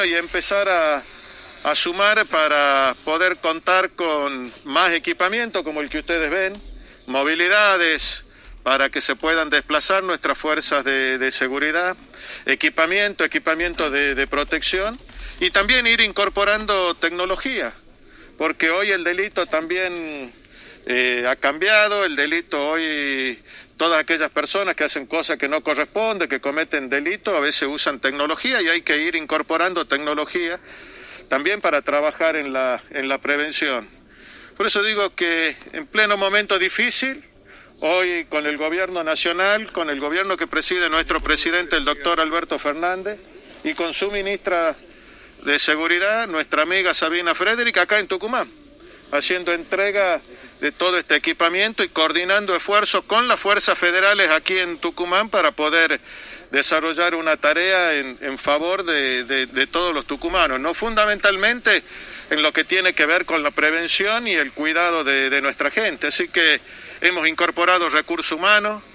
bueno, y empezar a sumar para poder contar con más equipamiento como el que ustedes ven, movilidades para que se puedan desplazar nuestras fuerzas de seguridad, equipamiento de protección y también ir incorporando tecnología, porque hoy el delito también ha cambiado, el delito hoy, todas aquellas personas que hacen cosas que no corresponden, que cometen delito, a veces usan tecnología y hay que ir incorporando tecnología también para trabajar en la prevención. Por eso digo que en pleno momento difícil, hoy con el gobierno nacional, con el gobierno que preside nuestro presidente, el doctor Alberto Fernández, y con su ministra de Seguridad, nuestra amiga Sabina Frederick, acá en Tucumán, haciendo entrega de todo este equipamiento y coordinando esfuerzos con las fuerzas federales aquí en Tucumán para poder desarrollar una tarea en favor de todos los tucumanos, no fundamentalmente en lo que tiene que ver con la prevención y el cuidado de nuestra gente. Así que hemos incorporado recursos humanos,